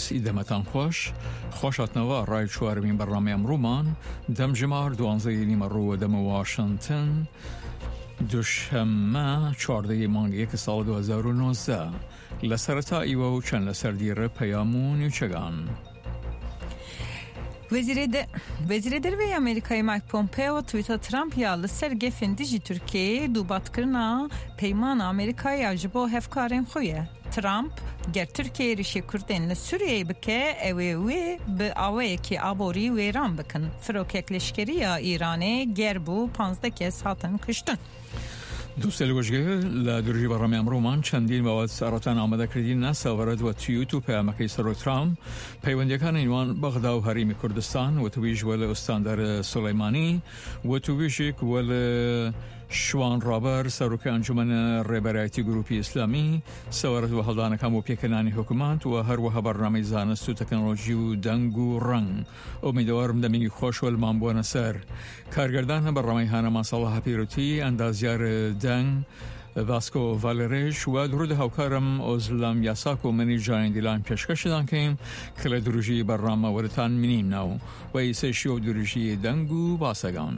ئیدەمەتان خۆشاتنەوە ڕای چوارمین بەڕامی ئەمڕۆمان دەمژمار 12 نیمەڕۆوە دەمە واشنگتن دوشەممە 14 مانگی ساڵ 2019 لە سەرەتا ئیوە و چەند لە سەردیڕە پەیام و نیوچەکان. وزیر دەرەوەی ئەمریکای مایک پۆمپێۆ تویتە ترامپیا لەسەر گەفên dijî Tirkiyeyê dûbatkirina peymana Amerîkaya ji bo hevkarên xwe ye. Trump ger Tirkiye rîşê Kurdên li Sûriyeyê bike ew ê wê bi awayekî aborî wêran bikin. Firokek leşkeriya Îranê ger bû 15 kes hatin kuştin. دووسێ لە وەژگە لە درژی بەڕامی ئەمڕۆمان چەندین بەوەت سەرەتان ئامادەکردین ناسەوەرە وە تویت و پەیامەکەی سەرۆک ترامپ پەیوەندیەکانی نێوان بەغدا و هەرێمی کوردستان وەتویژ وە لە ئوستاندار سولەیمانی وەتویژێک وە لە شوان ڕابەر سەرۆکی ئەنجومەنە ڕێبەرایەتی گروپی ئیسلامی سەوەرەت وە هەڵدانەکان بۆ پێکەنانی حکومات و هەروەها بەڕنامەی زانست و تەکنۆلۆژی و دەنگ و ڕەنگ ئومیدوارم دەمێنی خۆشوە لەمان بۆنە سەر کارگەردانە بەڕامەی هانەمان ساڵەها پیرۆتی ئەندازیار دەنگ ڤاسکۆ ڤالێرێش و درود هاوکارم ئۆزلام یاساک و منی جایان دیلان پێشکەشتان کەیم کە لە دروژی بەڕامە وەرتان منیم ناو و ئیسەشی و دروژی دەنگ و باسەگان.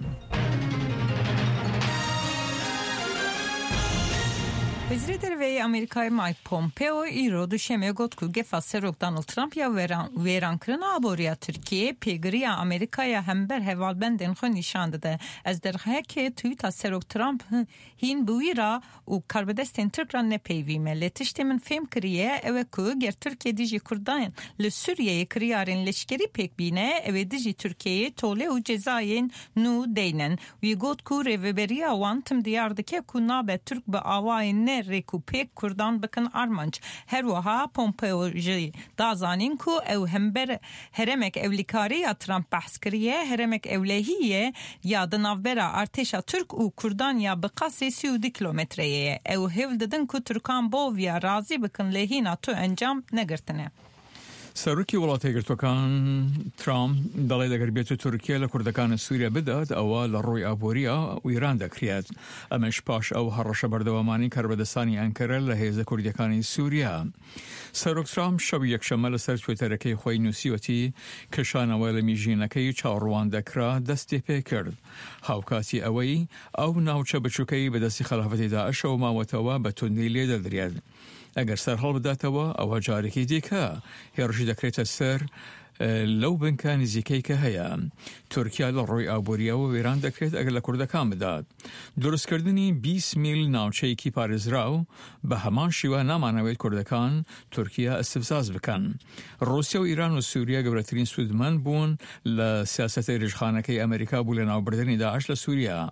وزیر دەرەوەی ئەمریکای مایک پۆمپێۆ ئیرۆ دوشەمێ گوت ku gefa serok Donald Trump ya wêrankirina aboriya Tirkiye pêgiriya Amerîkaya hember hevalbendên xwe nîşan dide. Ez derhekê tweeta serok Trump hîn bi wî ra û karbidestên Tirk ra nepeyvîme. Lê tiştê min fêm kiriye ew e ku ger Tirkiye dijî Kurdan li Sûriyeyê kiryarên leşkerî pêk bîne ew ê dijî Tirkiyeyê tolê û cezayên nû deynin. Wî got ku rêveberiya wan tim diyar dike ku nabe Türk bi awayên ne رێکوپێک کوردان بکن ئارمانج. هەروەها پۆمپێۆژی دازانین ku ew hember herêmek ewlîkariya Trump behs kiriye herêmek ewlehiyê ya di navbera artêşa Türk û Kurdan ya bi qasê 32 kilometreyê ye. Ew hêv didin ku Türkan bo viya razî bikin lehîna tu encam negirtine. سەرۆکی وڵاتە یەکگرتووەکان ترامپ دەڵێ دەگەر بێت تورکیا لە کوردەکانی سووریا بدات ئەوە لە ڕۆی ئابووریە و ئیران دەکرێت ئەمەش پاش ئەو هەڕەشە بەردەوامانی کاربەدەستانی ئەنکەرە لە هێزە کوردەکانی سووریا. سەرۆک ترامپ شەو یەکشەممە لەسەر تویتەرەکەی خۆی نووسیوەتی کەشانەوە لە میژینەکەی چاوەڕوان دەکرا دەستی پێ کرد هاوکاتی ئەوەی ئەو ناوچە بچووکەی بەدەستی خەلافەتی داعشەوە ماوەتەوە بە توندی لێ دەدرێت. ئەگەر سەر هەڵ بداتەوە ئەوە جارێکی دیکە هێڕژی دەکرێتە سەر لەو بنکە نزیکەی کە هەیە. تورکیا لە ڕۆی ئابووریەوە وێران دەکرێت ئەگەر لە کوردەکان بدات. دروستکردنی 20 میل ناوچەیەکی پارێزراو بە هەمان شیوە نامانەوێت کوردەکان تورکیا ئەستفزاز بکەن. ڕوسیا و ئیران و سووریا گەورەترین سوودمەند بوون لە سیاسەتی ڕێژخانەکەی ئەمریکا بوو لە ناوبردنی داعش لە سووریا.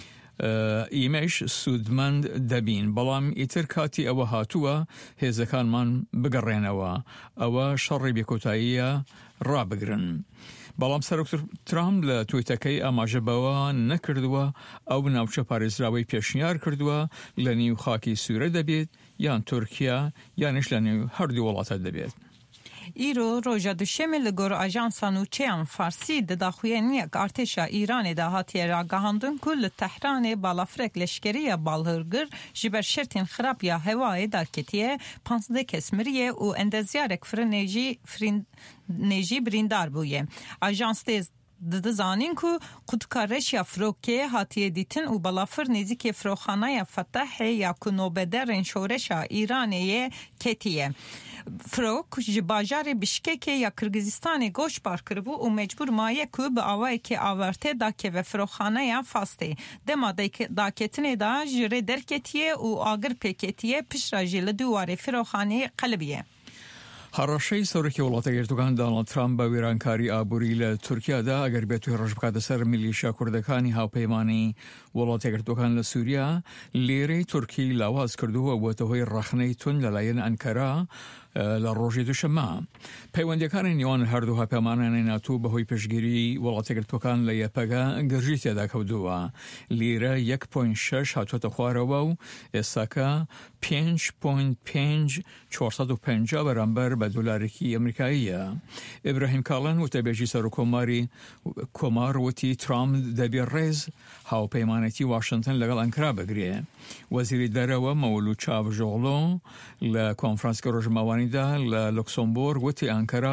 ئیمەش سوودمەند دەبین بەڵام ئیتر کاتی ئەوە هاتووە هێزەکانمان بگەڕێنەوە ئەوە شەڕی بێکۆتاییە ڕابگرن. بەڵام سەرۆک ترامپ لە تویتەکەی ئاماژەبەوە نەکردووە ئەو ناوچە پارێزراوەی پێشنیار کردووە لە نیو خاکی سوورە دەبێت یان تورکیا یانش لە نێو هەردوو وڵاتە دەبێت. îro roja duşemê li gor ajansa nûçeyan Farsî di daxuyaniyek artêşa Îranê de hatiye ragihandin ku li Tehranê balafirek leşkeriya balhirgir ji ber şertên xirab ya hewayê daketiye 15 kes miriye û endezyarek nêjî birîndar bûye. Ajans tê dizanin ku qutkareşya Firokê hatiye dîtin û balafir nêzîkê firoxanaya Fetehê ya ku nobederên şoreşa Îranê ketiye. Firok ji bajarê Bişkekê ya Kırgızistanê goşbar kiribû û mecbûr maye ku bi awayekê avertê dakeve firoxaneya Fastê. Dema daketinê da ji rê derketiye û agir pêketiye pişra jî li dîwarê firoxaneyê qelebiye. هەڕەشەی سەرۆکی وڵاتە یەکگرتووەکان دۆناڵد ترامپ بە وێرانکاری ئابووری لە تورکیادا ئەگەر بێت ڕژ بکاتە سەر میلیشیا کوردەکانی هاوپەیمانی وڵاتە یەکگرتووەکان لە سووریا لێرەی تورکی لاواز کردووە بۆتە هۆی ڕەخنەی تون لەلایەن ئەنکەرا لە ڕۆژی دوشەممە. پەیوەندیەکانی نێوان هەردوو هاوپەیمانانی ناتۆ بەهۆی پشگیری وڵاتە یەکگرتووەکان لە یەپەگا گەڕژی تێدا کەوتووە. لیرە 1.6 هاتووەتە خوارەوە و ئێستاکە 5.5450 بەرامبەر بە دۆلارێکی ئەمریکاییە. ئیبراهیم کاڵن وتەبێژی سەرۆکۆماری کۆمار وتی ترامپ دەبێ ڕێز هاوپەیمانێتی واشنگتن لەگەڵ ئەنکرا بگرێ. وەزیری دەرەوە مەولود چاڤژۆغلۆ لە کۆنفرانسکە ڕۆژماوانیدا لە لوکسۆمبۆرگ وتی ئەنکەرا